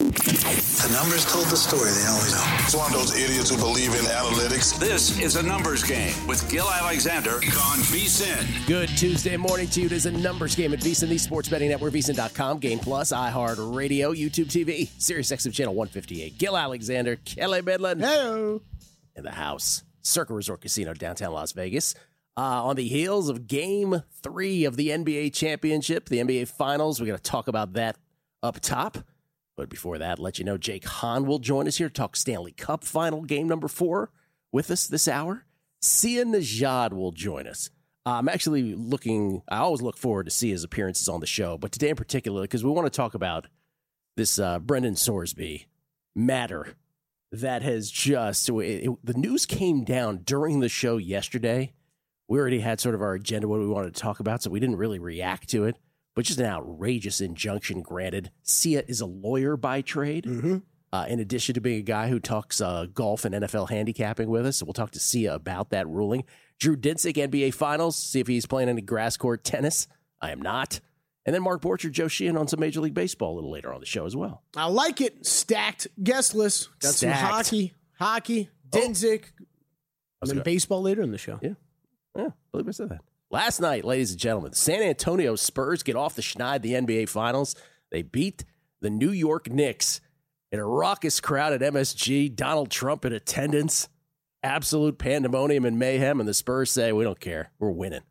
The numbers told the story. They always do. It's one of those idiots who believe in analytics. This is a numbers game with Gil Alexander on VSiN. Good Tuesday morning to you. It is a numbers game at VSiN, the sports betting network, VSiN.com, Game Plus, iHeartRadio, YouTube TV, SiriusXM Channel 158. Gil Alexander, Kelly Midland. Hello. In the house. Circa Resort Casino, downtown Las Vegas. On the heels of Game 3 of the NBA Championship, the NBA Finals. We're going to talk about that up top. But before that, let you know Jake Hahn will join us here to talk Stanley Cup Final Game number 4 with us this hour. Sia Nejad will join us. I'm actually I always look forward to Sia's appearances on the show, but today in particular, because we want to talk about this Brendan Sorsby matter that has just, the news came down during the show yesterday. We already had sort of our agenda, what we wanted to talk about, so we didn't really react to it. But just an outrageous injunction granted. Sia is a lawyer by trade, in addition to being a guy who talks golf and NFL handicapping with us. So we'll talk to Sia about that ruling. Drew Dinsick, NBA Finals, see if he's playing any grass court tennis. I am not. And then Mark Borchardt, Joe Sheehan on some Major League Baseball a little later on the show as well. I like it. Stacked guest list. Got Stacked. some hockey, Dinsick. And then baseball later in the show. Yeah, I believe I said that. Last night, ladies and gentlemen, the San Antonio Spurs get off the schneid the NBA Finals. They beat the New York Knicks in a raucous crowd at MSG. Donald Trump in attendance. Absolute pandemonium and mayhem. And the Spurs say, we don't care. We're winning.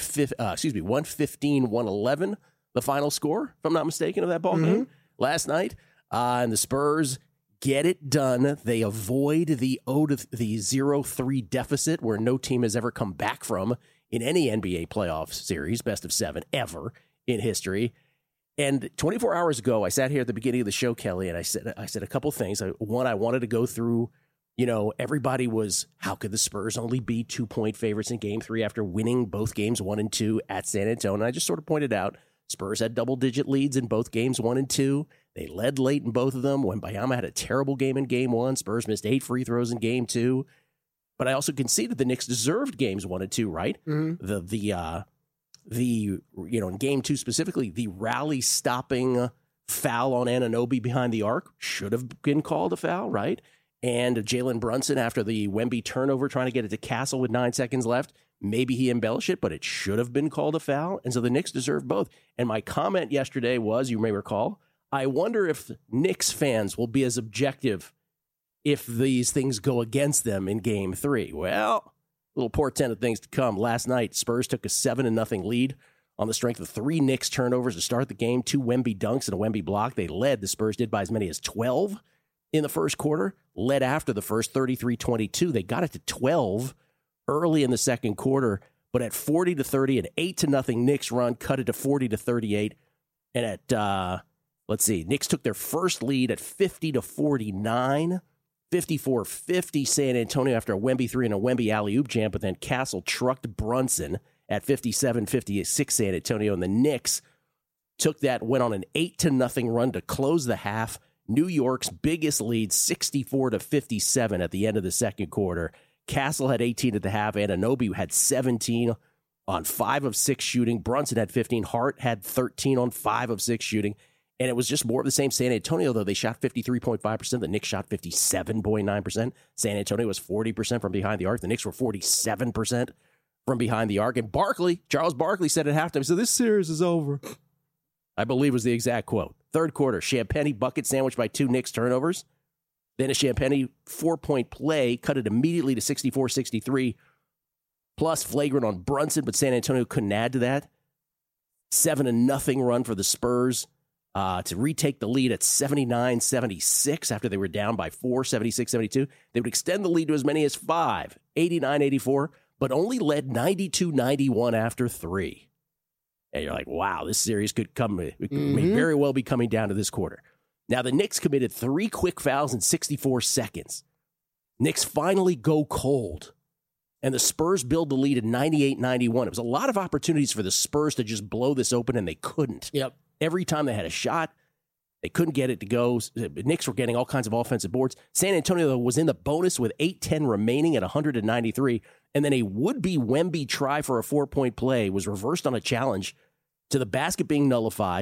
115-111, the final score, if I'm not mistaken, of that ball game last night. And the Spurs get it done. They avoid the 0-3 deficit where no team has ever come back from in any NBA playoff series, best of 7 ever in history. And 24 hours ago, I sat here at the beginning of the show, Kelly, and I said a couple things. One, I wanted to go through, everybody was, how could the Spurs only be 2-point favorites in Game 3 after winning both games 1 and 2 at San Antonio? And I just sort of pointed out, Spurs had double-digit leads in both games 1 and 2. They led late in both of them. Wembanyama had a terrible game in Game 1. Spurs missed 8 free throws in Game 2. But I also conceded the Knicks deserved games 1 and 2, right? Mm-hmm. In Game 2 specifically, the rally stopping foul on Anunoby behind the arc should have been called a foul, right? And Jalen Brunson after the Wemby turnover trying to get it to Castle with 9 seconds left, maybe he embellished it, but it should have been called a foul. And so the Knicks deserve both. And my comment yesterday was, you may recall, I wonder if Knicks fans will be as objective if these things go against them in Game 3. Well, little portent of things to come. Last night, Spurs took a 7-0 lead on the strength of 3 Knicks turnovers to start the game, 2 Wemby dunks and a Wemby block. They led. The Spurs did by as many as 12 in the first quarter, led after the first 33-22. They got it to 12 early in the second quarter, but at 40-30, an 8-0 Knicks run cut it to 40-38. And at, Knicks took their first lead at 50-49. 54-50 San Antonio after a Wemby 3 and a Wemby alley-oop jam, but then Castle trucked Brunson at 57-56 San Antonio, and the Knicks went on an 8-0 run to close the half. New York's biggest lead, 64-57 at the end of the second quarter. Castle had 18 at the half. Anunoby had 17 on 5 of 6 shooting. Brunson had 15. Hart had 13 on 5 of 6 shooting. And it was just more of the same. San Antonio, though, they shot 53.5%. The Knicks shot 57.9%. San Antonio was 40% from behind the arc. The Knicks were 47% from behind the arc. And Charles Barkley said at halftime, so this series is over. I believe was the exact quote. Third quarter, Champagnie bucket sandwiched by 2 Knicks turnovers. Then a Champagnie 4-point play cut it immediately to 64-63. Plus flagrant on Brunson, but San Antonio couldn't add to that. 7-0 run for the Spurs. To retake the lead at 79-76 after they were down by 4, 76-72. They would extend the lead to as many as 5, 89-84, but only led 92-91 after 3. And you're like, wow, this series could may very well be coming down to this quarter. Now, the Knicks committed 3 quick fouls in 64 seconds. Knicks finally go cold, and the Spurs build the lead at 98-91. It was a lot of opportunities for the Spurs to just blow this open, and they couldn't. Yep. Every time they had a shot, they couldn't get it to go. The Knicks were getting all kinds of offensive boards. San Antonio, though, was in the bonus with 8:10 remaining at 193. And then a would-be Wemby try for a 4-point play was reversed on a challenge to the basket being nullified.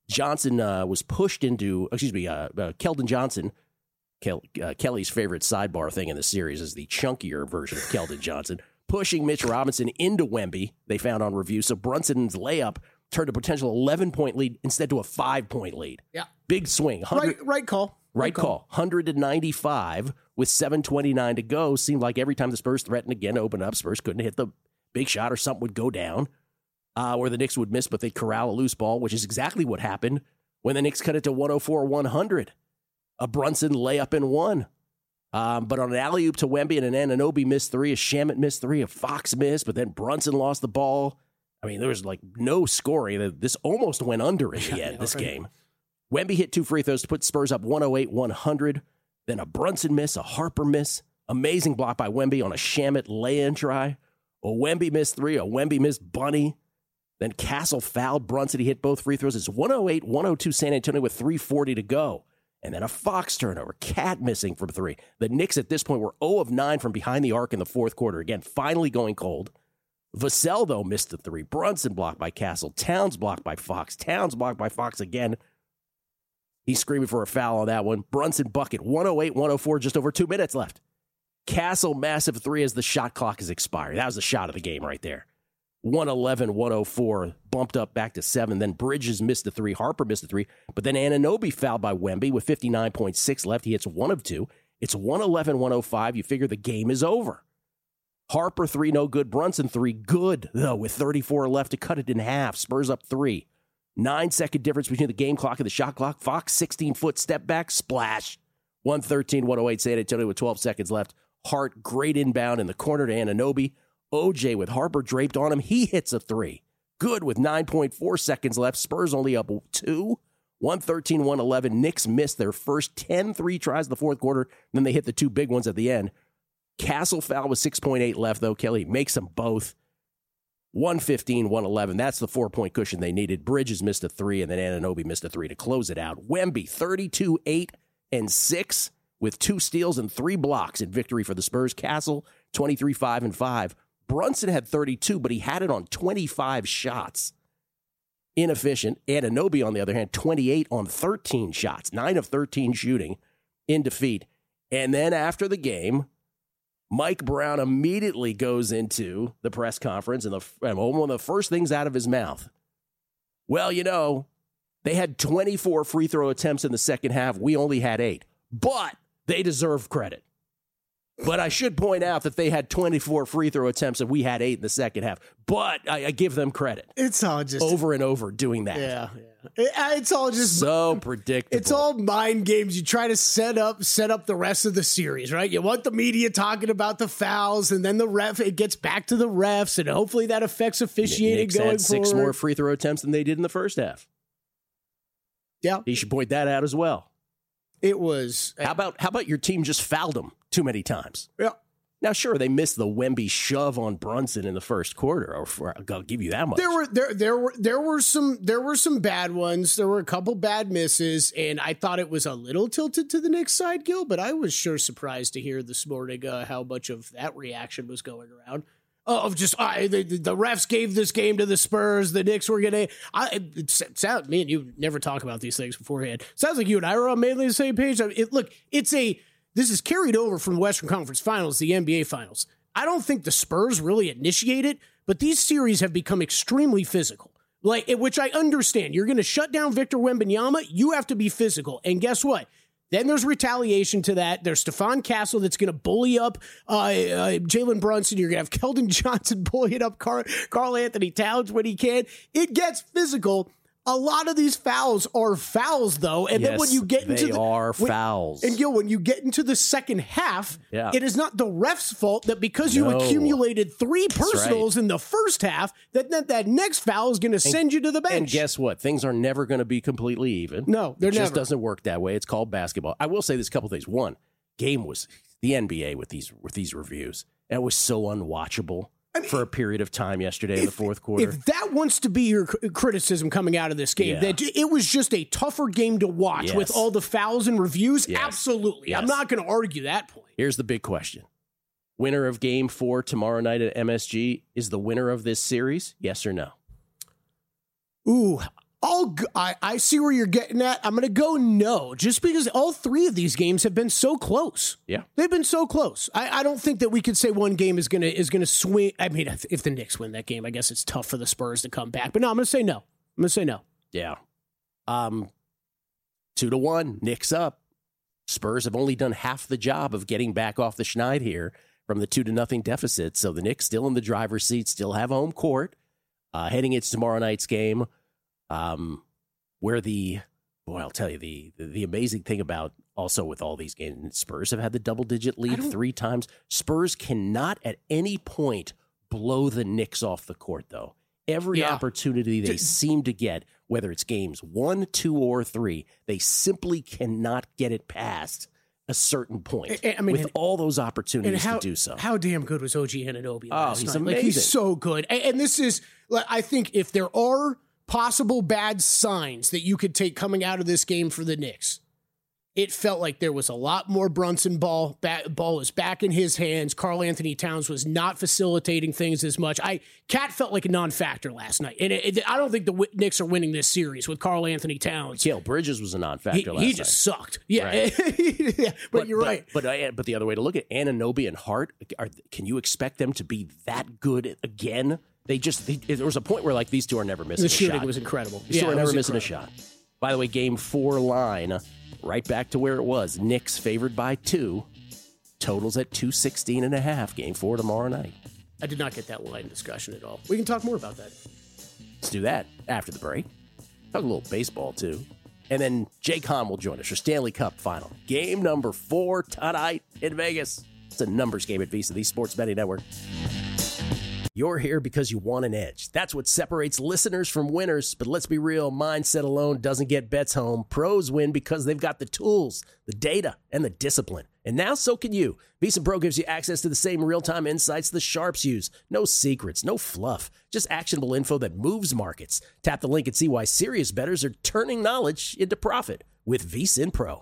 Johnson was pushed into, Keldon Johnson, Kelly's favorite sidebar thing in the series is the chunkier version of Keldon Johnson, pushing Mitch Robinson into Wemby, they found on review. So Brunson's layup turned a potential 11-point lead instead to a 5-point lead. Yeah. Big swing. Right call. Right call. 100-95 with 7:29 to go. Seemed like every time the Spurs threatened again to open up, Spurs couldn't hit the big shot or something would go down. Or the Knicks would miss, but they'd corral a loose ball, which is exactly what happened when the Knicks cut it to 104-100. A Brunson layup and one. But on an alley-oop to Wemby and an Anunoby missed three, a Shamet missed three, a Fox missed, but then Brunson lost the ball. I mean, there was like no scoring. This almost went under in the end, this game. Wemby hit 2 free throws to put Spurs up 108-100. Then a Brunson miss, a Harper miss. Amazing block by Wemby on a Shamet lay-in try. A Wemby missed 3, a Wemby missed bunny. Then Castle fouled Brunson. He hit both free throws. It's 108-102 San Antonio with 3:40 to go. And then a Fox turnover. Cat missing from 3. The Knicks at this point were 0 of 9 from behind the arc in the fourth quarter. Again, finally going cold. Vassell, though, missed the 3. Brunson blocked by Castle. Towns blocked by Fox. Towns blocked by Fox again. He's screaming for a foul on that one. Brunson bucket. 108-104, just over 2 minutes left. Castle, massive 3 as the shot clock is expired. That was the shot of the game right there. 111-104, bumped up back to 7. Then Bridges missed the 3. Harper missed the 3. But then Anunoby fouled by Wemby with 59.6 left. He hits 1 of 2. It's 111-105. You figure the game is over. Harper 3, no good. Brunson 3, good, though, with 34 left to cut it in half. Spurs up 3. 9-second difference between the game clock and the shot clock. Fox, 16-foot step back, splash. 113-108, San Antonio with 12 seconds left. Hart, great inbound in the corner to Anunoby. OJ with Harper draped on him. He hits a 3. Good with 9.4 seconds left. Spurs only up 2. 113-111. Knicks missed their first 10 3 tries in the fourth quarter. Then they hit the 2 big ones at the end. Castle foul with 6.8 left, though. Kelly makes them both. 115-111. That's the 4-point cushion they needed. Bridges missed a 3, and then Anunoby missed a 3 to close it out. Wemby, 32-8-6 with 2 steals and 3 blocks in victory for the Spurs. Castle, 23-5-5. Brunson had 32, but he had it on 25 shots. Inefficient. Anunoby, on the other hand, 28 on 13 shots. 9 of 13 shooting in defeat. And then after the game, Mike Brown immediately goes into the press conference, and one of the first things out of his mouth, well, you know, they had 24 free throw attempts in the second half. We only had 8. But they deserve credit. But I should point out that they had 24 free throw attempts and we had 8 in the second half. But I give them credit. It's all just over and over doing that. Yeah. It's all just so predictable. It's all mind games. You try to set up the rest of the series, right? You want the media talking about the fouls, and then the ref. It gets back to the refs, and hopefully that affects officiating Knicks going had 6 forward. more free throw attempts than they did in the first half. Yeah, he should point that out as well. It was. How about your team just fouled them too many times? Yeah. Now, sure, they missed the Wemby shove on Brunson in the first quarter. I'll give you that much. There were some bad ones. There were a couple bad misses, and I thought it was a little tilted to the Knicks side, Gil. But I was sure surprised to hear this morning how much of that reaction was going around. Of just the refs gave this game to the Spurs. The Knicks were gonna. Me and you never talk about these things beforehand. Sounds like you and I are on mainly the same page. This is carried over from the Western Conference Finals, the NBA Finals. I don't think the Spurs really initiate it, but these series have become extremely physical. Which I understand. You're going to shut down Victor Wembanyama. You have to be physical, and guess what? Then there's retaliation to that. There's Stephon Castle that's going to bully up Jalen Brunson. You're going to have Keldon Johnson bullying up Karl Anthony Towns when he can. It gets physical. A lot of these fouls are fouls, though. And then when you get into fouls. And Gil, when you get into the second half, it is not the ref's fault that because you accumulated 3 personals in the first half, that next foul is going to send you to the bench. And guess what? Things are never going to be completely even. No, they're never. It just doesn't work that way. It's called basketball. I will say this couple things. One, game was the NBA with these reviews. It was so unwatchable. For a period of time yesterday in the fourth quarter. If that wants to be your criticism coming out of this game, that it was just a tougher game to watch with all the fouls and reviews, absolutely. Yes. I'm not going to argue that point. Here's the big question. Winner of Game 4 tomorrow night at MSG is the winner of this series, yes or no? Ooh, I see where you're getting at. I'm going to go no, just because all three of these games have been so close. Yeah, they've been so close. I don't think that we could say one game is gonna swing. I mean, if the Knicks win that game, I guess it's tough for the Spurs to come back. But no, I'm going to say no. Yeah. 2-1, Knicks up. Spurs have only done half the job of getting back off the schneid here from the 2-0 deficit. So the Knicks still in the driver's seat, still have home court, heading into tomorrow night's game. Where I'll tell you, the amazing thing about also with all these games, Spurs have had the double-digit lead 3 times. Spurs cannot at any point blow the Knicks off the court, though. Every opportunity they seem to get, whether it's games 1, 2, or 3, they simply cannot get it past a certain point. I mean, with all those opportunities to do so. How damn good was OG Anunoby last he's night? amazing. He's so good. And this is, I think, if there are possible bad signs that you could take coming out of this game for the Knicks, it felt like there was a lot more Brunson ball. Ball was back in his hands. Karl Anthony Towns was not facilitating things as much. Cat felt like a non-factor last night. And I don't think the Knicks are winning this series with Karl Anthony Towns. Mikal Bridges was a non-factor last night. He just sucked. Yeah, right. Yeah, but you're right. But the other way to look at Anunoby and Hart, can you expect them to be that good again? There was a point where like these two are never missing a shot. The shooting was incredible. These two are never missing a shot. By the way, game 4 line, right back to where it was. Knicks favored by 2. Totals at 216.5. Game 4 tomorrow night. I did not get that line discussion at all. We can talk more about that. Let's do that after the break. Talk a little baseball, too. And then Jay Kahn will join us for Stanley Cup final. Game number 4 tonight in Vegas. It's a numbers game at VSiN, the Sports Betting Network. You're here because you want an edge. That's what separates listeners from winners. But let's be real, mindset alone doesn't get bets home. Pros win because they've got the tools, the data, and the discipline. And now so can you. VSiN Pro gives you access to the same real-time insights the sharps use. No secrets, no fluff, just actionable info that moves markets. Tap the link and see why serious bettors are turning knowledge into profit with VSiN Pro.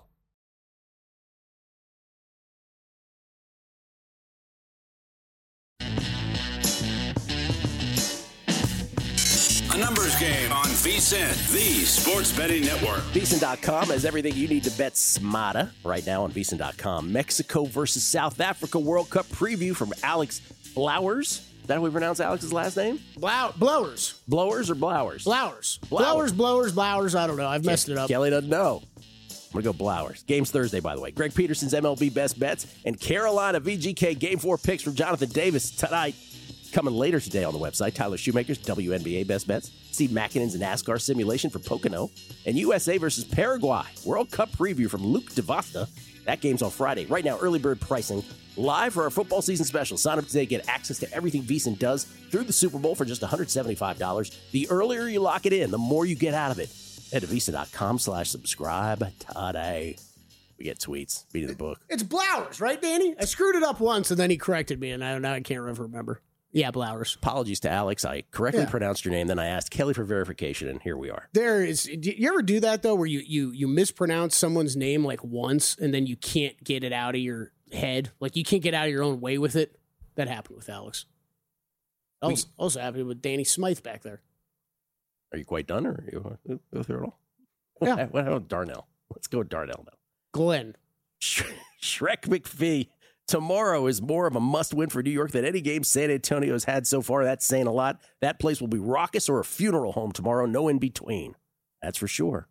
A numbers game on VSiN, the Sports Betting Network. VSiN.com has everything you need to bet smarter right now on VSiN.com. Mexico versus South Africa World Cup preview from Alex Blowers. Is that how we pronounce Alex's last name? Blowers. Blowers or Blowers? Blowers. I don't know. I've messed it up. Kelly doesn't know. I'm going to go Blowers. Game's Thursday, by the way. Greg Peterson's MLB Best Bets and Carolina VGK Game 4 picks from Jonathan Davis tonight. Coming later today on the website, Tyler Shoemaker's WNBA Best Bets, Steve Makinen's NASCAR simulation for Pocono, and USA versus Paraguay World Cup preview from Luke DeVasta. That game's on Friday. Right now, early bird pricing live for our football season special. Sign up today, get access to everything VSiN does through the Super Bowl for just $175. The earlier you lock it in, the more you get out of it. Head to VSiN.com/subscribe today. We get tweets, beating the book. It's Blowers, right, Danny? I screwed it up once, and then he corrected me, and now I can't remember. Yeah, Blowers. Apologies to Alex. I correctly pronounced your name. Then I asked Kelly for verification, and here we are. Do you ever do that, though, where you mispronounce someone's name like once, and then you can't get it out of your head? Like, you can't get out of your own way with it? That happened with Alex. Also happened with Danny Smythe back there. Are you quite done, or are you go through it all? Yeah. What about Darnell? Let's go with Darnell now. Glenn. Shrek McPhee. Tomorrow is more of a must-win for New York than any game San Antonio has had so far. That's saying a lot. That place will be raucous or a funeral home tomorrow. No in between. That's for sure.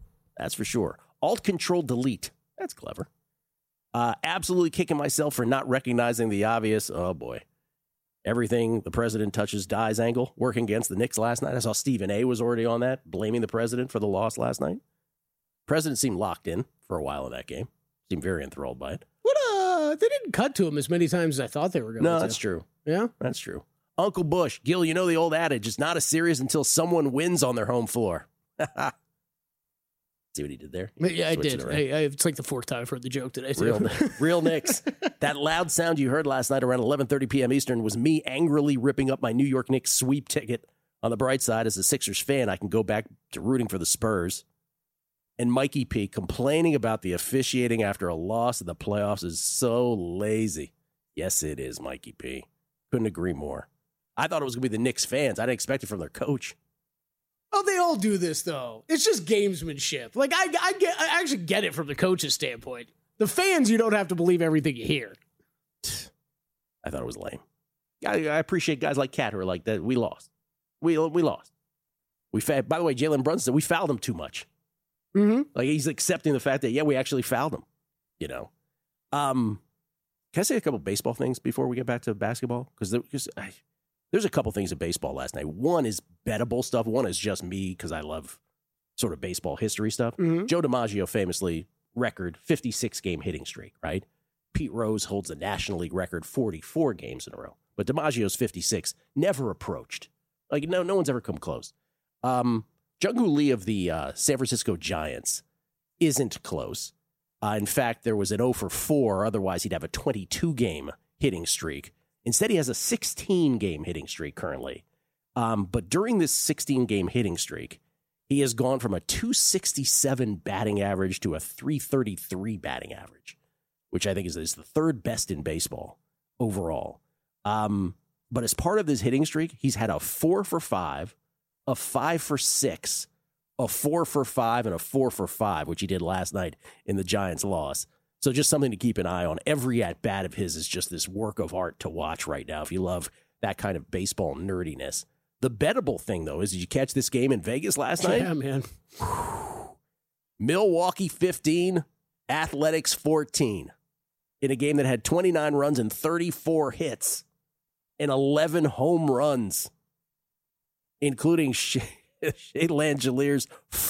Alt-Control-Delete. That's clever. Absolutely kicking myself for not recognizing the obvious. Oh, boy. Everything the president touches dies angle working against the Knicks last night. I saw Stephen A. was already on that, blaming the president for the loss last night. President seemed locked in for a while in that game. Seemed very enthralled by it. They didn't cut to him as many times as I thought they were going to. No, that's true. Yeah? That's true. Uncle Bush, Gil, you know the old adage, it's not a series until someone wins on their home floor. See what he did there? Yeah, I did. It's like the fourth time I've heard the joke today. Too. Real Knicks. That loud sound you heard last night around 11:30 p.m. Eastern was me angrily ripping up my New York Knicks sweep ticket. On the bright side, as a Sixers fan, I can go back to rooting for the Spurs. And Mikey P complaining about the officiating after a loss in the playoffs is so lazy. Yes, it is, Mikey P. Couldn't agree more. I thought it was going to be the Knicks fans. I didn't expect it from their coach. Oh, they all do this though. It's just gamesmanship. Like I actually get it from the coach's standpoint. The fans, you don't have to believe everything you hear. I thought it was lame. I appreciate guys like Cat who are like that. We lost. We lost. By the way, Jalen Brunson, we fouled him too much. Mm-hmm. Like he's accepting the fact that we actually fouled him. You know. Can I say a couple baseball things before we get back to basketball? Because there's a couple things in baseball last night. One is bettable stuff. One is just me because I love sort of baseball history stuff. Mm-hmm. Joe DiMaggio famously record 56-game hitting streak, right? Pete Rose holds the National League record 44 games in a row. But DiMaggio's 56 never approached. Like, no one's ever come close. Jung-Hoo Lee of the San Francisco Giants isn't close. In fact, there was an 0 for 4. Otherwise, he'd have a 22-game hitting streak. Instead, he has a 16-game hitting streak currently. But during this 16-game hitting streak, he has gone from a 267 batting average to a 333 batting average, which I think is the third best in baseball overall. But as part of this hitting streak, he's had a 4 for 5, a 5 for 6, a 4 for 5, and a 4 for 5, which he did last night in the Giants' loss. So just something to keep an eye on. Every at-bat of his is just this work of art to watch right now if you love that kind of baseball nerdiness. The bettable thing, though, is did you catch this game in Vegas last night? Yeah, man. Milwaukee 15, Athletics 14. In a game that had 29 runs and 34 hits and 11 home runs, including Shea Langeliers'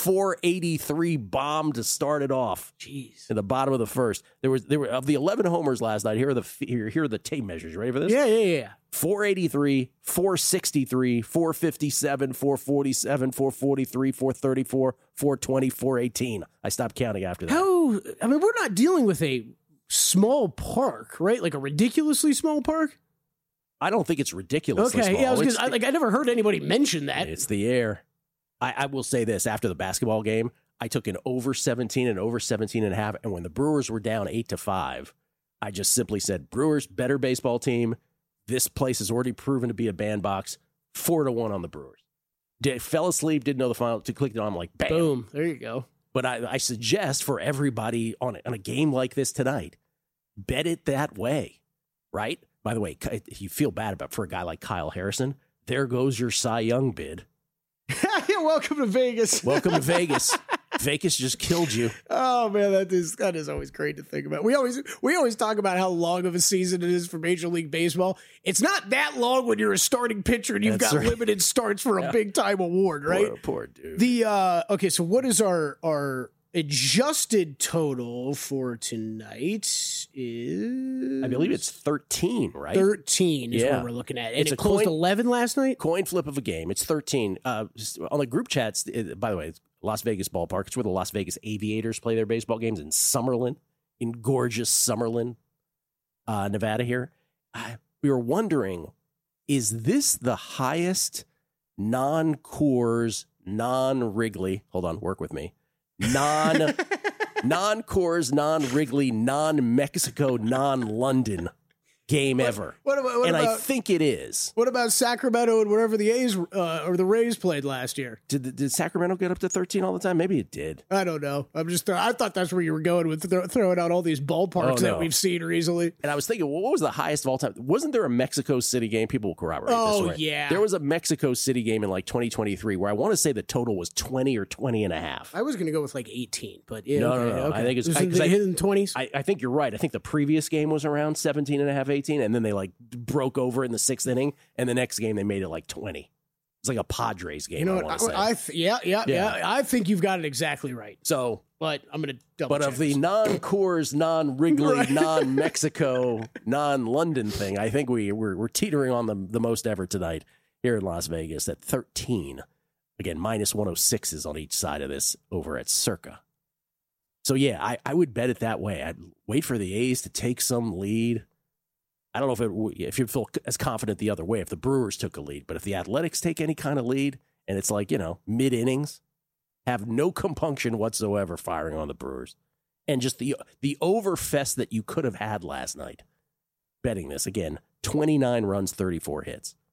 483 bomb to start it off. Jeez. In the bottom of the first. There were of the 11 homers last night. Here are the tape measures. You ready for this? Yeah. 483, 463, 457, 447, 443, 434, 420, 418. I stopped counting after that. We're not dealing with a small park, right? Like a ridiculously small park? I don't think it's ridiculously small. Yeah, I never heard anybody mention that. It's the air. I will say this, after the basketball game, I took an over 17 and over 17 and a half, and when the Brewers were down 8-5, I just simply said, Brewers, better baseball team. This place has already proven to be a bandbox. 4-1 on the Brewers. Fell asleep, didn't know the final, clicked it on, I'm like, bam. Boom, there you go. But I suggest for everybody on a game like this tonight, bet it that way, right? By the way, you feel bad about for a guy like Kyle Harrison. There goes your Cy Young bid. Welcome to Vegas. Welcome to Vegas. Vegas just killed you. Oh man, that is always great to think about. We always talk about how long of a season it is for Major League Baseball. It's not that long when you're a starting pitcher and you've got limited starts for a big time award, right? Poor dude. Okay, so what is our adjusted total for tonight? Is I believe it's 13, right? 13 is what we're looking at. And it closed 11 last night? Coin flip of a game. It's 13. On the group chats, by the way, it's Las Vegas ballpark. It's where the Las Vegas Aviators play their baseball games in Summerlin, in gorgeous Summerlin, Nevada here. We were wondering, is this the highest non-Coors, non-Wrigley, hold on, work with me, non-Coors, non-Wrigley, non-Mexico, non-London game ever? What about, I think it is. What about Sacramento and wherever the A's or the Rays played last year? Did Sacramento get up to 13 all the time? Maybe it did. I don't know. I thought that's where you were going with throwing out all these ballparks that we've seen recently. And I was thinking, what was the highest of all time? Wasn't there a Mexico City game? People will corroborate this. Oh, yeah. There was a Mexico City game in like 2023 where I want to say the total was 20 or 20 and a half. I was going to go with like 18, but yeah. No. Okay. I think it's in the 20s. I think you're right. I think the previous game was around 17 and a half, 18, and then they like broke over in the sixth inning, and the next game they made it like 20. It's like a Padres game. You know what? I think you've got it exactly right. So, but I'm going to double check. But of the non-Coors, non-Wrigley, non-Mexico, non-London thing, I think we're teetering on the most ever tonight here in Las Vegas at 13. Again, minus 106s on each side of this over at Circa. So yeah, I would bet it that way. I'd wait for the A's to take some lead. I don't know if you feel as confident the other way if the Brewers took a lead, but if the Athletics take any kind of lead and it's like, mid innings, have no compunction whatsoever firing on the Brewers. And just the overfest that you could have had last night betting this again, 29 runs, 34 hits.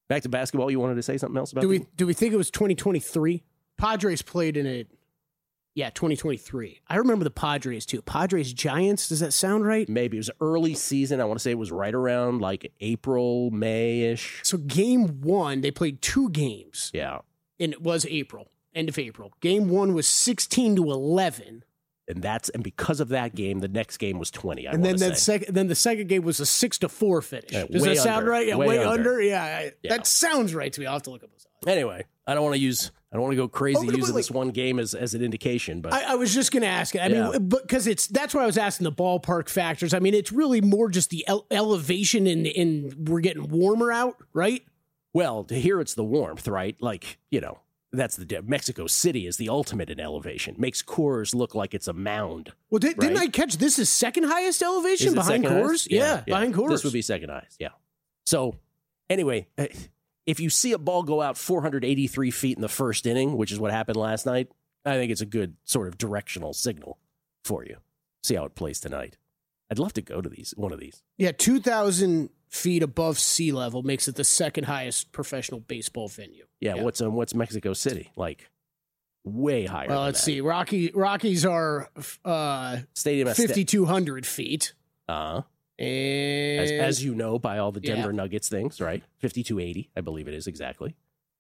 Back to basketball. You wanted to say something else about? Do we think it was 2023? Padres played in it. Yeah, 2023. I remember the Padres too. Padres Giants. Does that sound right? Maybe it was early season. I want to say it was right around like April, May-ish. So game 1, they played 2 games. Yeah, and it was April, end of April. Game 1 was 16-11. And because of that game, the next game was 20. Then the second game was a 6-4 finish. Does that sound right? Yeah, way under. Yeah, that sounds right to me. I'll have to look up those odds. Anyway, I don't want to go crazy using this one game as an indication. But I was just going to ask it. I mean, because that's why I was asking the ballpark factors. I mean, it's really more just the elevation and we're getting warmer out, right? Well, here it's the warmth, right? Like, that's Mexico City is the ultimate in elevation. Makes Coors look like it's a mound. Well, didn't I catch this is second highest elevation behind Coors? Yeah, behind Coors. This would be second highest, yeah. So, anyway, if you see a ball go out 483 feet in the first inning, which is what happened last night, I think it's a good sort of directional signal for you. See how it plays tonight. I'd love to go to one of these. Yeah, 2,000 feet above sea level makes it the second highest professional baseball venue. Yeah. What's Mexico City like? Way higher. Well, let's see. Rockies are stadium 5,200 feet. And as you know, by all the Denver Nuggets things, right? 5,280, I believe it is exactly.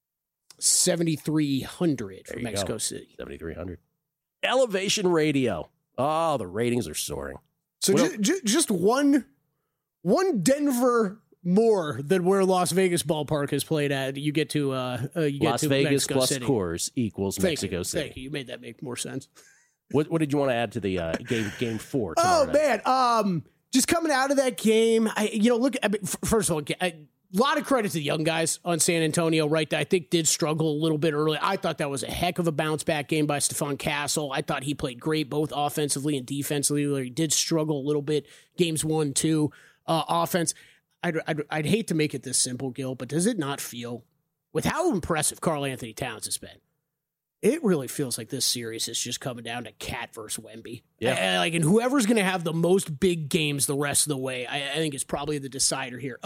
7,300 for Mexico City. 7,300. Elevation Radio. Oh, the ratings are soaring. So just one Denver more than where Las Vegas ballpark has played at. You get to Las Vegas Mexico plus City. Coors equals Mexico City. Thank you. You made that make more sense. What did you want to add to the game 4? Oh man, just coming out of that game, first of all, a lot of credit to the young guys on San Antonio, right? That I think did struggle a little bit early. I thought that was a heck of a bounce back game by Stephon Castle. I thought he played great both offensively and defensively. Where he did struggle a little bit games 1, 2 offense. I'd hate to make it this simple, Gil, but does it not feel, with how impressive Karl Anthony Towns has been, it really feels like this series is just coming down to Cat versus Wemby. Yeah. And whoever's going to have the most big games the rest of the way, I think is probably the decider here.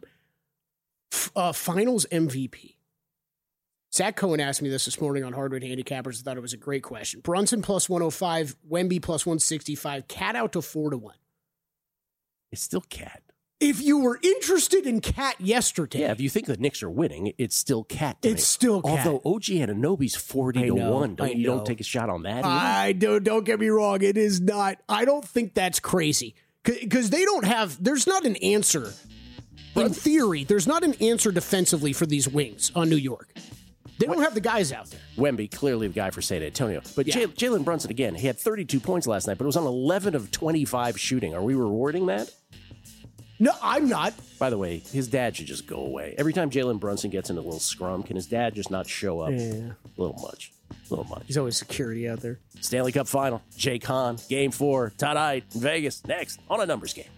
Finals MVP. Zach Cohen asked me this morning on Hardwood Handicappers. I thought it was a great question. Brunson plus 105, Wemby plus 165, Cat out to 4-1. It's still Cat. If you were interested in Cat yesterday. Yeah, if you think the Knicks are winning, it's still Cat to me. It's still Cat. Although OG Anunoby's 40-1. You don't take a shot on that either? Don't get me wrong. It is not. I don't think that's crazy. Because there's not an answer. In theory, there's not an answer defensively for these wings on New York. They don't have the guys out there. Wemby, clearly the guy for San Antonio. But Jalen Brunson, again, he had 32 points last night, but it was on 11 of 25 shooting. Are we rewarding that? No, I'm not. By the way, his dad should just go away. Every time Jalen Brunson gets in a little scrum, can his dad just not show up? Yeah. A little much. He's always security out there. Stanley Cup Final, Jay Kahn, Game 4, tonight in Vegas. Next on A Numbers Game.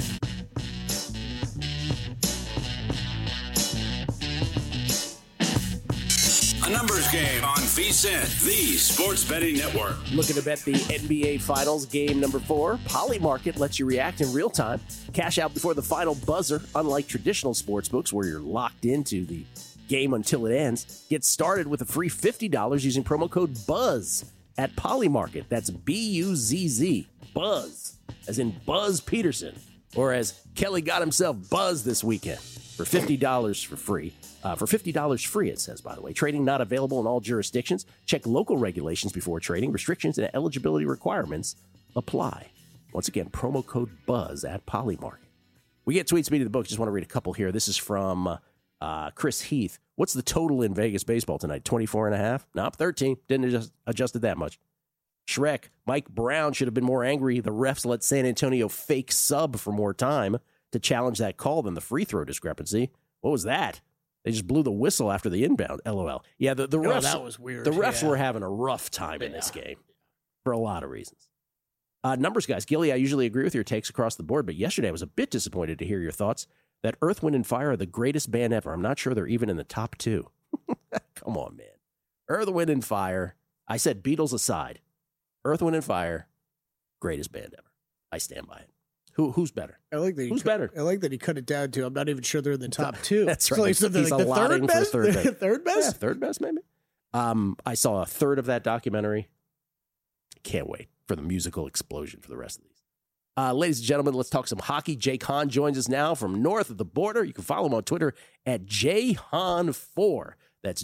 A Numbers Game on VSiN, the Sports Betting Network. Looking to bet the NBA Finals game number 4. Polymarket lets you react in real time. Cash out before the final buzzer, unlike traditional sportsbooks where you're locked into the game until it ends. Get started with a free $50 using promo code BUZZ at Polymarket. That's B-U-Z-Z, BUZZ, as in Buzz Peterson, or as Kelly got himself buzzed this weekend for $50 for free. For $50 free, it says, by the way. Trading not available in all jurisdictions. Check local regulations before trading. Restrictions and eligibility requirements apply. Once again, promo code BUZZ at Polymarket. We get tweet speed of the book. Just want to read a couple here. This is from Chris Heath. What's the total in Vegas baseball tonight? 24.5? Nope, 13. Didn't adjust it that much. Shrek, Mike Brown should have been more angry. The refs let San Antonio fake sub for more time to challenge that call than the free throw discrepancy. What was that? They just blew the whistle after the inbound. LOL. Yeah, the refs. That was weird. The refs were having a rough time in this game for a lot of reasons. Numbers guys, Gilly, I usually agree with your takes across the board, but yesterday I was a bit disappointed to hear your thoughts that Earth, Wind, and Fire are the greatest band ever. I'm not sure they're even in the top 2. Come on, man. Earth, Wind, and Fire. I said Beatles aside. Earth, Wind, and Fire, greatest band ever. I stand by it. Who's better? I like that. Who's better? I like that he cut it down to. I'm not even sure they're in the top two. That's right. So like something He's like the allotting third best. for third best. Third best. Yeah, third best maybe. I saw a third of that documentary. Can't wait for the musical explosion for the rest of these. Ladies and gentlemen, let's talk some hockey. Jake Hahn joins us now from north of the border. You can follow him on Twitter at jhahn4. That's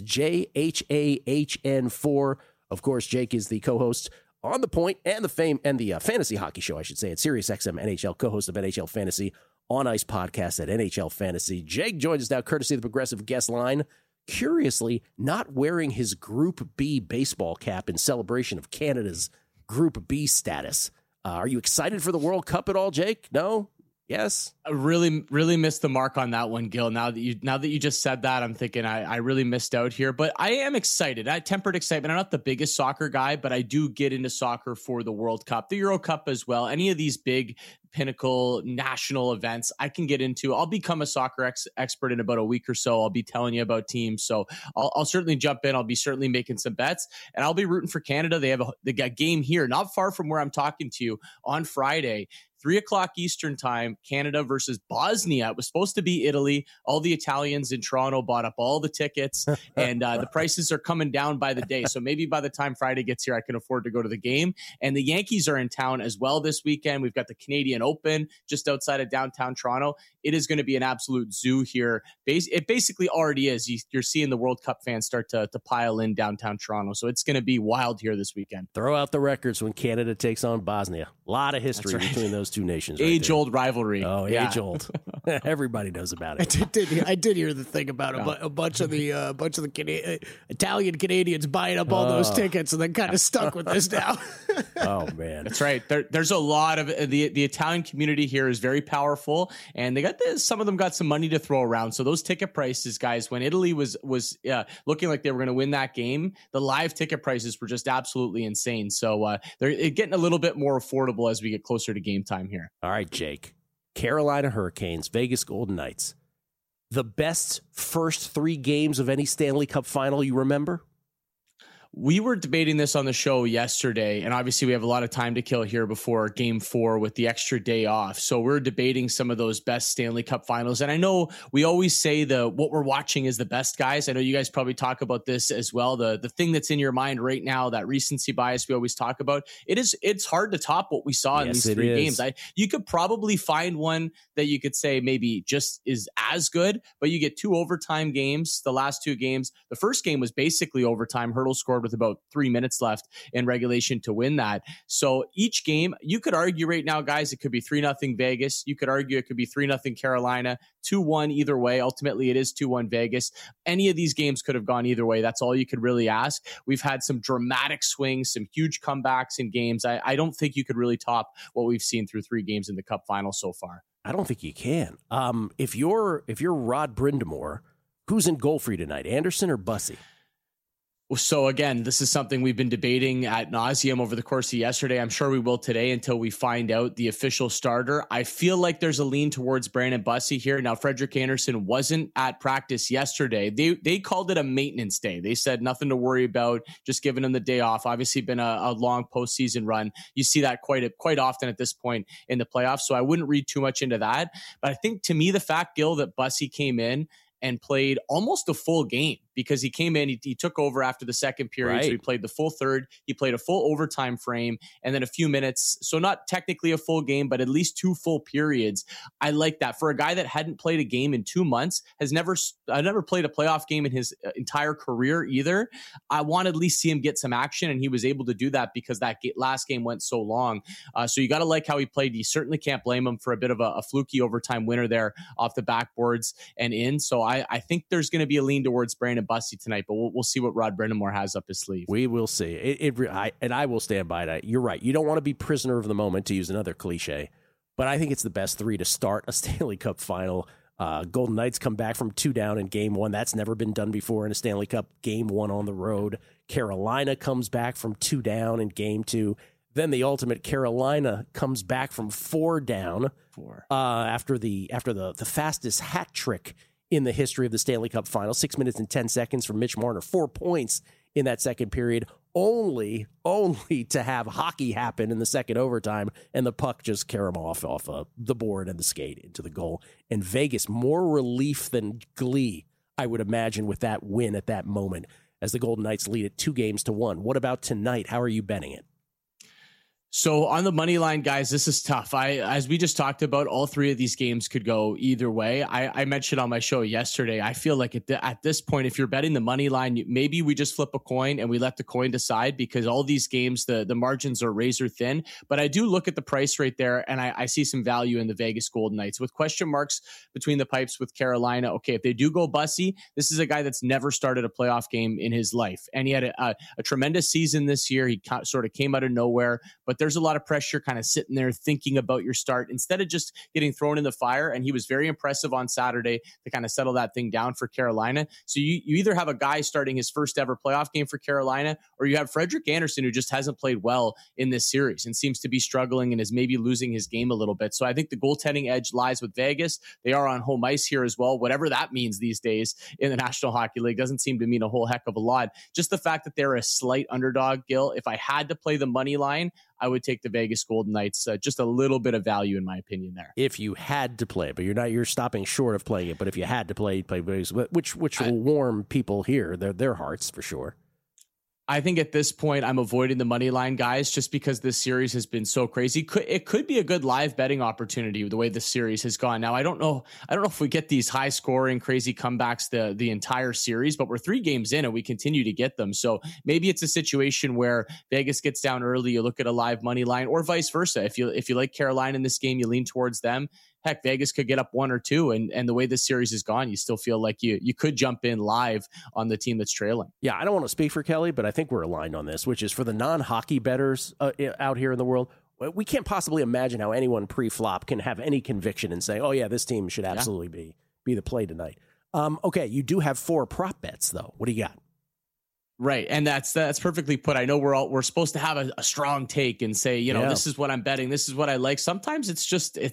JHAHN4. Of course, Jake is the co-host on The Point and the fantasy hockey show, I should say, at SiriusXM NHL, co-host of NHL Fantasy on Ice podcast at NHL Fantasy. Jake joins us now courtesy of the Progressive Guest Line. Curiously, not wearing his Group B baseball cap in celebration of Canada's Group B status. Are you excited for the World Cup at all, Jake? No? Yes? I really missed the mark on that one, Gil. Now that you just said that, I'm thinking I really missed out here. But I am excited. I tempered excitement. I'm not the biggest soccer guy, but I do get into soccer for the World Cup, the Euro Cup as well. Any of these big pinnacle national events I can get into. I'll become a soccer expert in about a week or so. I'll be telling you about teams. So I'll certainly jump in. I'll be certainly making some bets, and I'll be rooting for Canada. They got a game here, not far from where I'm talking to you on Friday. 3:00 Eastern time, Canada versus Bosnia. It was supposed to be Italy. All the Italians in Toronto bought up all the tickets, and the prices are coming down by the day. So maybe by the time Friday gets here, I can afford to go to the game. And the Yankees are in town as well this weekend. We've got the Canadian Open just outside of downtown Toronto. It is going to be an absolute zoo here. It basically already is. You're seeing the World Cup fans start to pile in downtown Toronto. So it's going to be wild here this weekend. Throw out the records when Canada takes on Bosnia. A lot of history between those two nations. Right age-old rivalry. Oh, yeah. Age-old. Everybody knows about it. I did hear the thing about a bunch of the Italian Canadians buying up all those tickets, and then kind of stuck with this now. Oh man, that's right. There's a lot of the Italian community here is very powerful, and they got this. Some of them got some money to throw around. So those ticket prices, guys, when Italy was looking like they were going to win that game, the live ticket prices were just absolutely insane. So they're getting a little bit more affordable as we get closer to game time here. All right, Jake. Carolina Hurricanes, Vegas Golden Knights. The best first 3 games of any Stanley Cup final you remember? We were debating this on the show yesterday, and obviously we have a lot of time to kill here before Game 4 with the extra day off. So we're debating some of those best Stanley Cup finals. And I know we always say what we're watching is the best, guys. I know you guys probably talk about this as well. The thing that's in your mind right now, that recency bias we always talk about, it's hard to top what we saw in these 3 games. You could probably find one that you could say maybe just is as good, but you get 2 overtime games, the last 2 games. The first game was basically overtime. Hurdle scored with about 3 minutes left in regulation to win that. So each game, you could argue right now, guys, it could be 3-0 Vegas. You could argue it could be 3-0 Carolina, 2-1 either way. Ultimately, it is 2-1 Vegas. Any of these games could have gone either way. That's all you could really ask. We've had some dramatic swings, some huge comebacks in games. I don't think you could really top what we've seen through 3 games in the Cup final so far. I don't think you can. If you're Rod Brind'Amour, who's in goal for you tonight, Anderson or Bussey? So again, this is something we've been debating ad nauseum over the course of yesterday. I'm sure we will today until we find out the official starter. I feel like there's a lean towards Brandon Bussey here. Now, Frederik Andersen wasn't at practice yesterday. They called it a maintenance day. They said nothing to worry about, just giving him the day off. Obviously been a long postseason run. You see that quite often at this point in the playoffs. So I wouldn't read too much into that. But I think to me, the fact, Gil, that Bussey came in and played almost a full game, because he came in, he took over after the second period. Right. So he played the full third. He played a full overtime frame and then a few minutes. So not technically a full game, but at least 2 full periods. I like that. For a guy that hadn't played a game in 2 months, I never played a playoff game in his entire career either. I want to at least see him get some action, and he was able to do that because that last game went so long. So you got to like how he played. You certainly can't blame him for a bit of a fluky overtime winner there off the backboards and in. So I think there's going to be a lean towards Brandon Bussey tonight, but we'll see what Rod Brind'Amour has up his sleeve. We will see. I will stand by that. You're right. You don't want to be prisoner of the moment, to use another cliche, but I think it's the best 3 to start a Stanley Cup final. Golden Knights come back from 2 down in Game 1. That's never been done before in a Stanley Cup. Game 1 on the road. Carolina comes back from 2 down in Game 2. Then the ultimate, Carolina comes back from 4 down after the fastest hat trick in the history of the Stanley Cup final. 6 minutes and 10 seconds from Mitch Marner. 4 points in that second period. only to have hockey happen in the second overtime and the puck just carry them off the board and the skate into the goal. And Vegas, more relief than glee, I would imagine, with that win at that moment as the Golden Knights lead it 2-1. What about tonight? How are you betting it? So on the money line, guys, this is tough. As we just talked about, all three of these games could go either way. I mentioned on my show yesterday, I feel like at this point, if you're betting the money line, maybe we just flip a coin and we let the coin decide, because all these games, the margins are razor thin. But I do look at the price right there, and I see some value in the Vegas Golden Knights with question marks between the pipes with Carolina. Okay, if they do go Bussy, this is a guy that's never started a playoff game in his life, and he had a tremendous season this year. He sort of came out of nowhere, but there's a lot of pressure kind of sitting there thinking about your start instead of just getting thrown in the fire. And he was very impressive on Saturday to kind of settle that thing down for Carolina. So you either have a guy starting his first ever playoff game for Carolina, or you have Frederik Andersen, who just hasn't played well in this series and seems to be struggling and is maybe losing his game a little bit. So I think the goaltending edge lies with Vegas. They are on home ice here as well. Whatever that means these days in the National Hockey League doesn't seem to mean a whole heck of a lot. Just the fact that they're a slight underdog, Gil, if I had to play the money line, I would take the Vegas Golden Knights. Just a little bit of value, in my opinion, there. If you had to play it, but you're stopping short of playing it. But if you had to play Vegas, which will warm people here, their hearts for sure. I think at this point, I'm avoiding the money line, guys, just because this series has been so crazy. It could be a good live betting opportunity the way the series has gone. Now, I don't know if we get these high scoring, crazy comebacks the entire series, but we're 3 games in and we continue to get them. So maybe it's a situation where Vegas gets down early, you look at a live money line, or vice versa. If you like Carolina in this game, you lean towards them. Heck, Vegas could get up 1 or 2, and the way this series has gone, you still feel like you could jump in live on the team that's trailing. Yeah, I don't want to speak for Kelly, but I think we're aligned on this, which is for the non-hockey bettors out here in the world. We can't possibly imagine how anyone pre-flop can have any conviction and say, "Oh yeah, this team should absolutely be the play tonight." Okay, you do have 4 prop bets though. What do you got? Right. And that's perfectly put. I know we're supposed to have a strong take and say, this is what I'm betting. This is what I like. Sometimes it's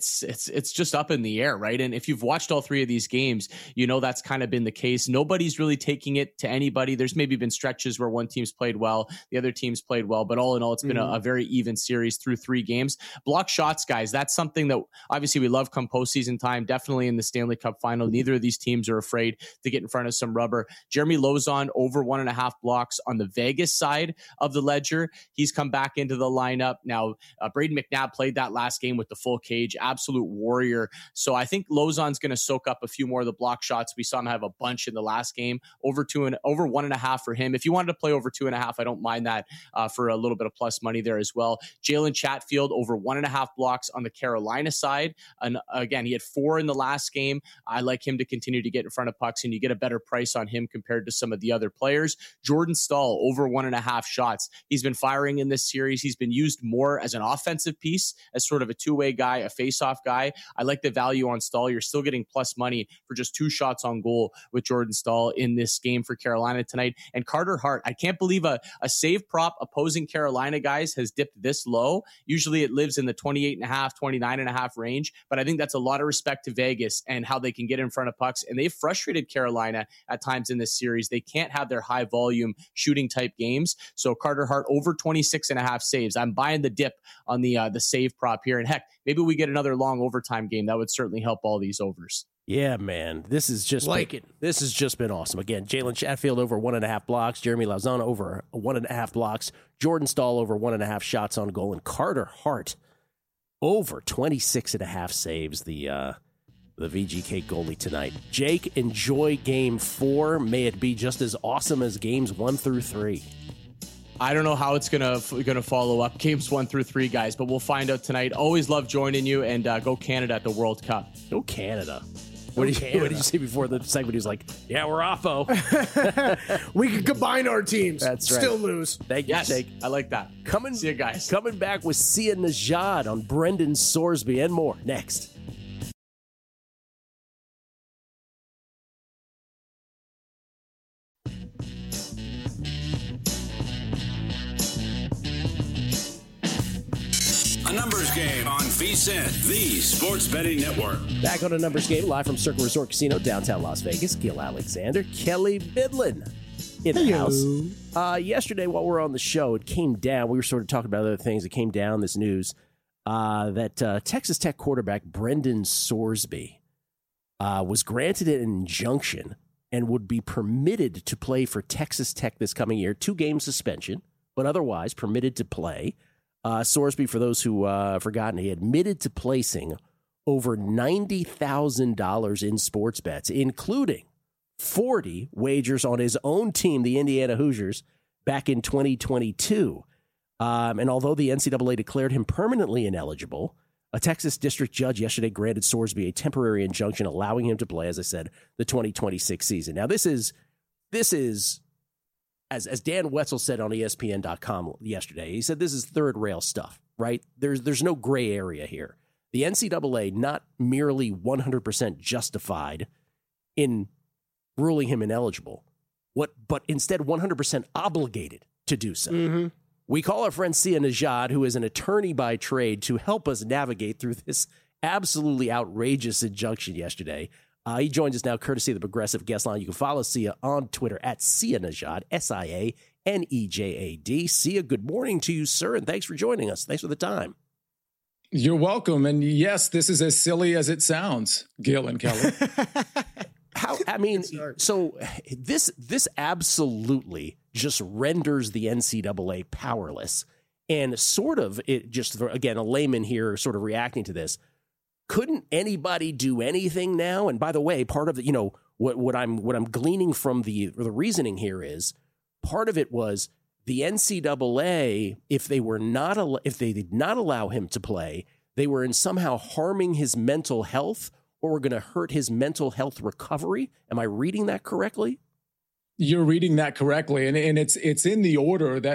just up in the air. Right. And if you've watched all 3 of these games, that's kind of been the case. Nobody's really taking it to anybody. There's maybe been stretches where one team's played well, the other team's played well, but all in all, it's been a very even series through 3 games. Block shots, guys. That's something that obviously we love come postseason time, definitely in the Stanley Cup final. Neither of these teams are afraid to get in front of some rubber. Jeremy Lauzon over 1.5 blocks on the Vegas side of the ledger. He's come back into the lineup. Now, Braden McNabb played that last game with the full cage, absolute warrior. So I think Lauzon's going to soak up a few more of the block shots. We saw him have a bunch in the last game, over 1.5 for him. If you wanted to play over 2.5, I don't mind that for a little bit of plus money there as well. Jalen Chatfield over 1.5 blocks on the Carolina side. And again, he had 4 in the last game. I like him to continue to get in front of pucks, and you get a better price on him compared to some of the other players. Jordan Staal over 1.5 shots. He's been firing in this series. He's been used more as an offensive piece, as sort of a two-way guy, a face-off guy. I like the value on Staal. You're still getting plus money for just 2 shots on goal with Jordan Staal in this game for Carolina tonight. And Carter Hart, I can't believe a save prop opposing Carolina, guys, has dipped this low. Usually it lives in the 28.5, 29.5 range, but I think that's a lot of respect to Vegas and how they can get in front of pucks. And they've frustrated Carolina at times in this series. They can't have their high volume shooting type games. So Carter Hart over 26.5 saves. I'm buying the dip on the save prop here. And heck, maybe we get another long overtime game. That would certainly help all these overs. Yeah, man. This has just been awesome. Again, Jalen Chatfield over 1.5 blocks, Jeremy Lauzon over 1.5 blocks, Jordan Staal over 1.5 shots on goal, and Carter Hart over 26.5 saves. The VGK goalie tonight. Jake, enjoy game 4. May it be just as awesome as games 1 through 3. I don't know how it's gonna follow up games 1 through 3, guys, but we'll find out tonight. Always love joining you, and go Canada at the World Cup. Go Canada. What did you say before the segment? He was like, "Yeah, we're offo. We can combine our teams. That's right. Still lose." Thank you, Jake. I like that. See you guys. Coming back with Sia Nejad on Brendan Sorsby and more next. A numbers game on VSiN, the Sports Betting Network. Back on a numbers game, live from Circle Resort Casino, downtown Las Vegas. Gil Alexander, Kelly Bidlin. in the house. Yesterday, while we were on the show, it came down. We were sort of talking about other things. It came down, this news, that Texas Tech quarterback Brendan Sorsby was granted an injunction and would be permitted to play for Texas Tech this coming year. 2-game suspension, but otherwise permitted to play. Sorsby, for those who have forgotten, he admitted to placing over $90,000 in sports bets, including 40 wagers on his own team, the Indiana Hoosiers, back in 2022. And although the NCAA declared him permanently ineligible, a Texas district judge yesterday granted Sorsby a temporary injunction allowing him to play, as I said, the 2026 season. Now, this is as Dan Wetzel said on ESPN.com yesterday, he said this is third rail stuff, right? There's no gray area here. The NCAA not merely 100% justified in ruling him ineligible, but instead 100% obligated to do so. Mm-hmm. We call our friend Sia Nejad, who is an attorney by trade, to help us navigate through this absolutely outrageous injunction yesterday. He joins us now courtesy of the Progressive Guest Line. You can follow Sia on Twitter at Sia Nejad, SIANEJAD. Sia, good morning to you, sir, and thanks for joining us. Thanks for the time. You're welcome. And yes, this is as silly as it sounds, Gil and Kelly. So this absolutely just renders the NCAA powerless, and sort of it just, again, a layman here sort of reacting to this. Couldn't anybody do anything now? And by the way, part of the, what I'm gleaning from the reasoning here is part of it was the NCAA, if they did not allow him to play, they were in somehow harming his mental health or were going to hurt his mental health recovery. Am I reading that correctly? You're reading that correctly. And it's in the order and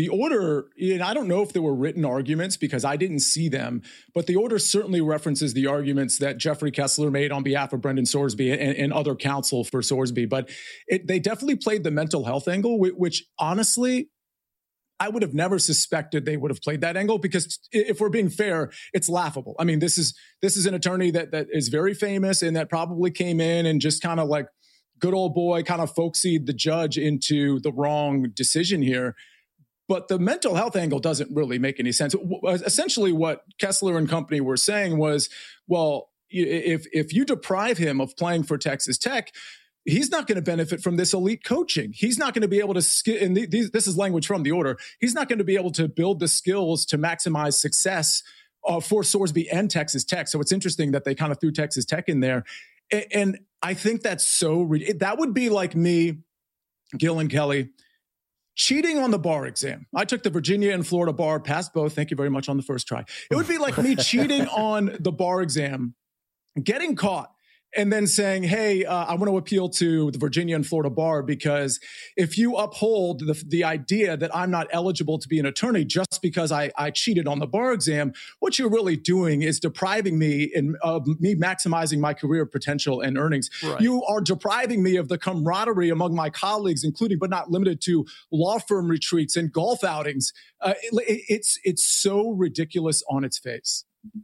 I don't know if there were written arguments because I didn't see them, but the order certainly references the arguments that Jeffrey Kessler made on behalf of Brendan Sorsby and other counsel for Sorsby. But they definitely played the mental health angle, which honestly, I would have never suspected they would have played that angle because if we're being fair, it's laughable. I mean, this is an attorney that is very famous and that probably came in and just kind of like good old boy kind of folksied the judge into the wrong decision here. But the mental health angle doesn't really make any sense. Essentially what Kessler and company were saying was, well, if you deprive him of playing for Texas Tech, he's not going to benefit from this elite coaching. He's not going to be able to, and this is language from the order, he's not going to be able to build the skills to maximize success for Sorsby and Texas Tech. So it's interesting that they kind of threw Texas Tech in there. And I think that's that would be like me, Gil and Kelly, cheating on the bar exam. I took the Virginia and Florida bar, passed both. Thank you very much on the first try. It would be like me cheating on the bar exam, getting caught, and then saying, hey, I want to appeal to the Virginia and Florida bar because if you uphold the idea that I'm not eligible to be an attorney just because I cheated on the bar exam, what you're really doing is depriving me of me maximizing my career potential and earnings. Right. You are depriving me of the camaraderie among my colleagues, including but not limited to law firm retreats and golf outings. It's so ridiculous on its face.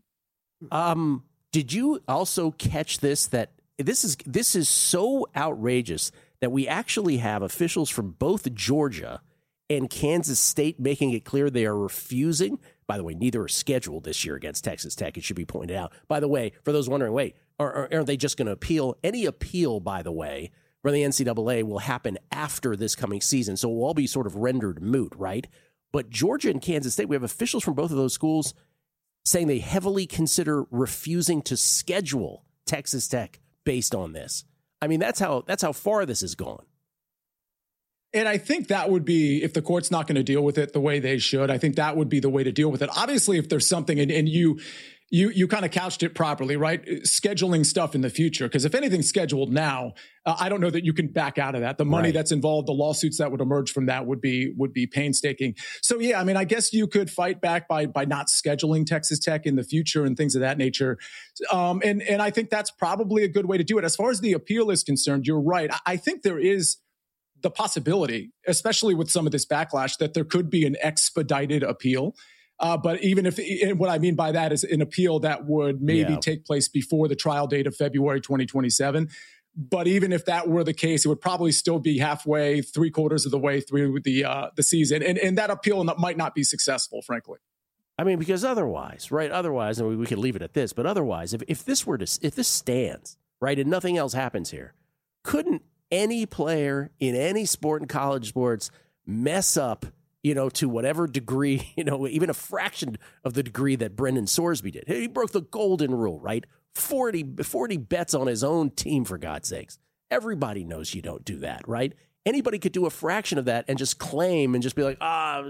Did you also catch this, that this is so outrageous that we actually have officials from both Georgia and Kansas State making it clear they are refusing? By the way, neither are scheduled this year against Texas Tech. It should be pointed out. By the way, for those wondering, wait, aren't they just going to appeal? Any appeal, by the way, from the NCAA will happen after this coming season, so it will all be sort of rendered moot, right? But Georgia and Kansas State, we have officials from both of those schools saying they heavily consider refusing to schedule Texas Tech based on this. I mean, that's how far this has gone. And I think that would be, if the court's not going to deal with it the way they should, I think that would be the way to deal with it. Obviously, if there's something, and you kind of couched it properly, right? Scheduling stuff in the future. Because if anything's scheduled now, I don't know that you can back out of that. The money that's involved, the lawsuits that would emerge from that would be painstaking. So yeah, I mean, I guess you could fight back by not scheduling Texas Tech in the future and things of that nature. And I think that's probably a good way to do it. As far as the appeal is concerned, you're right. I think there is the possibility, especially with some of this backlash, that there could be an expedited appeal. But even if, what I mean by that is an appeal that would maybe take place before the trial date of February 2027. But even if that were the case, it would probably still be halfway, 3/4 of the way through the season. And that appeal might not be successful, frankly. I mean, because otherwise, right? Otherwise, and we could leave it at this, but otherwise, if this stands, right, and nothing else happens here, couldn't any player in any sport in college sports mess up, to whatever degree, even a fraction of the degree that Brendan Sorsby did? He broke the golden rule, right? 40 bets on his own team, for God's sakes. Everybody knows you don't do that, right? Anybody could do a fraction of that and just claim and just be like,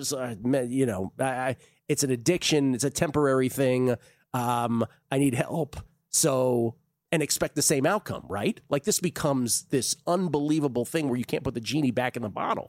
it's an addiction. It's a temporary thing. I need help. So, and expect the same outcome, right? Like this becomes this unbelievable thing where you can't put the genie back in the bottle.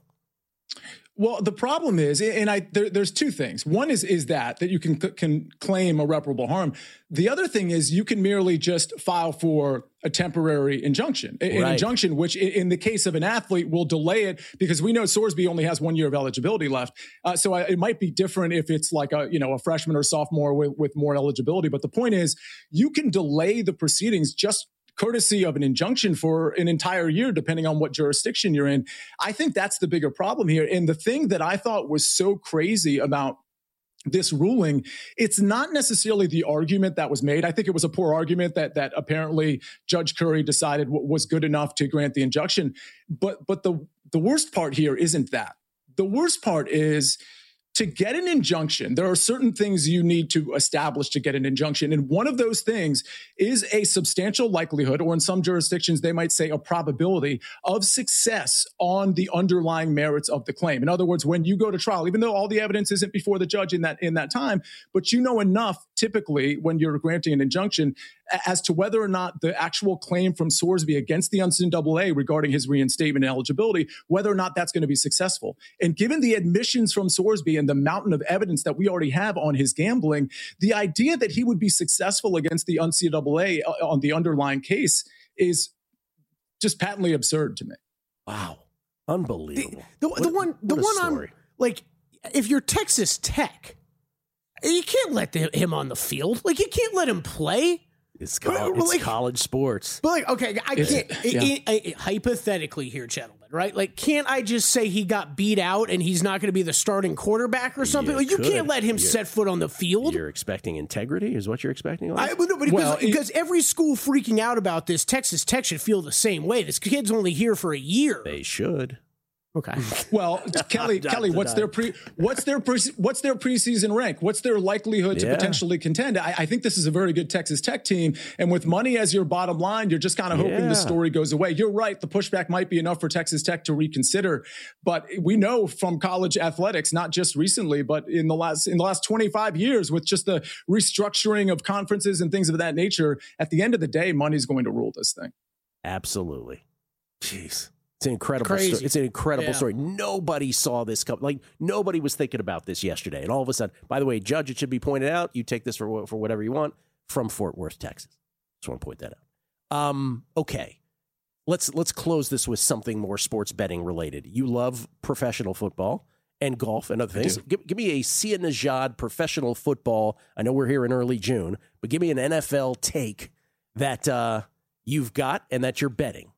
Well, the problem is, and there's two things. One is that you can claim irreparable harm. The other thing is you can merely just file for a temporary injunction, an injunction which, in the case of an athlete, will delay it because we know Sorsby only has 1 year of eligibility left. So it might be different if it's like a freshman or sophomore with more eligibility. But the point is, you can delay the proceedings just courtesy of an injunction for an entire year, depending on what jurisdiction you're in. I think that's the bigger problem here. And the thing that I thought was so crazy about this ruling, it's not necessarily the argument that was made. I think it was a poor argument that apparently Judge Curry decided was good enough to grant the injunction. But the worst part here isn't that. The worst part is, to get an injunction, there are certain things you need to establish to get an injunction. And one of those things is a substantial likelihood, or in some jurisdictions, they might say a probability of success on the underlying merits of the claim. In other words, when you go to trial, even though all the evidence isn't before the judge in that time, but you know enough typically when you're granting an injunction as to whether or not the actual claim from Sorsby against the NCAA regarding his reinstatement and eligibility, whether or not that's going to be successful. And given the admissions from Sorsby and the mountain of evidence that we already have on his gambling, the idea that he would be successful against the NCAA on the underlying case is just patently absurd to me. Wow. Unbelievable. The one I'm like, if you're Texas Tech, you can't let him on the field. Like, you can't let him play. It's college sports. But like, okay, I can't, hypothetically here, gentlemen, right? Like, can't I just say he got beat out and he's not going to be the starting quarterback or something? You can't let him set foot on the field. You're expecting integrity is what you're expecting? Because every school freaking out about this, Texas Tech should feel the same way. This kid's only here for a year. They should. Okay. Well, Kelly, what's their preseason rank? What's their likelihood to potentially contend? I think this is a very good Texas Tech team, and with money as your bottom line, you're just kind of hoping the story goes away. You're right; the pushback might be enough for Texas Tech to reconsider, but we know from college athletics, not just recently, but in the last 25 years, with just the restructuring of conferences and things of that nature, at the end of the day, money's going to rule this thing. Absolutely. Jeez. It's an incredible story. It's an incredible story. Nobody saw this come. Like, nobody was thinking about this yesterday. And all of a sudden, by the way, Judge, it should be pointed out, you take this for whatever you want, from Fort Worth, Texas. Just want to point that out. Okay. Let's close this with something more sports betting related. You love professional football and golf and other things. Give me a Sia Nejad professional football. I know we're here in early June, but give me an NFL take that you've got and that you're betting.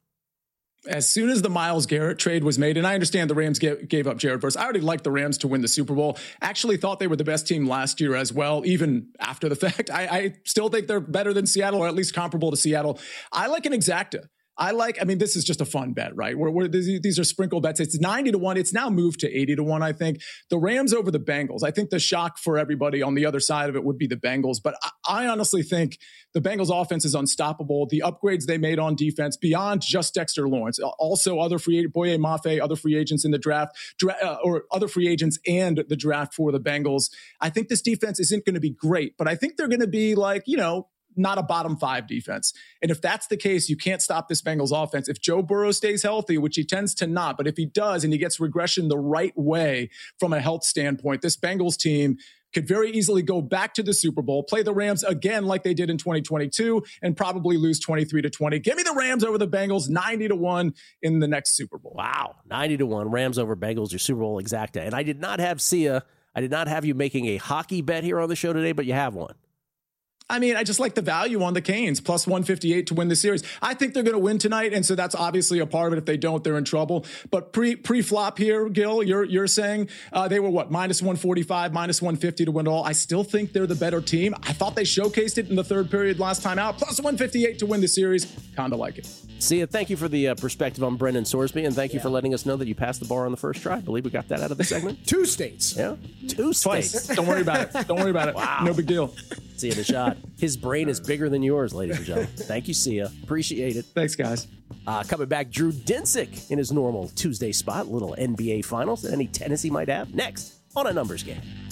As soon as the Myles Garrett trade was made, and I understand the Rams gave up Jared Verse. I already liked the Rams to win the Super Bowl. Actually thought they were the best team last year as well, even after the fact. I still think they're better than Seattle, or at least comparable to Seattle. I like an exacta. This is just a fun bet, right? These are sprinkle bets. It's 90-1. It's now moved to 80-1, I think. The Rams over the Bengals. I think the shock for everybody on the other side of it would be the Bengals. But I honestly think the Bengals offense is unstoppable. The upgrades they made on defense beyond just Dexter Lawrence, also other Boye Mafe, other free agents in the draft, or other free agents and the draft for the Bengals. I think this defense isn't going to be great, but I think they're going to be not a bottom 5 defense. And if that's the case, you can't stop this Bengals offense. If Joe Burrow stays healthy, which he tends to not, but if he does and he gets regression the right way from a health standpoint, this Bengals team could very easily go back to the Super Bowl, play the Rams again like they did in 2022, and probably lose 23-20. Give me the Rams over the Bengals, 90-1 in the next Super Bowl. Wow, 90-1, Rams over Bengals, your Super Bowl exacta. And I did not have Sia. I did not have you making a hockey bet here on the show today, but you have one. I mean, I just like the value on the Canes, plus 158 to win the series. I think they're going to win tonight, and so that's obviously a part of it. If they don't, they're in trouble. But pre-flop here, Gil, you're saying they were what, minus 145, minus 150 to win it all. I still think they're the better team. I thought they showcased it in the third period last time out. Plus 158 to win the series. Kind of like it. See, thank you for the perspective on Brendan Sorsby, and thank you for letting us know that you passed the bar on the first try. I believe we got that out of the segment. 2 states. Yeah, 2 Twice. states. Don't worry about it. Don't worry about it. Wow. No big deal. Sia the shot. His brain is bigger than yours, ladies and gentlemen. Thank you, Sia. Appreciate it. Thanks, guys. Coming back, Drew Dinsick in his normal Tuesday spot, little NBA Finals, and any tennis he might have next on A Numbers Game.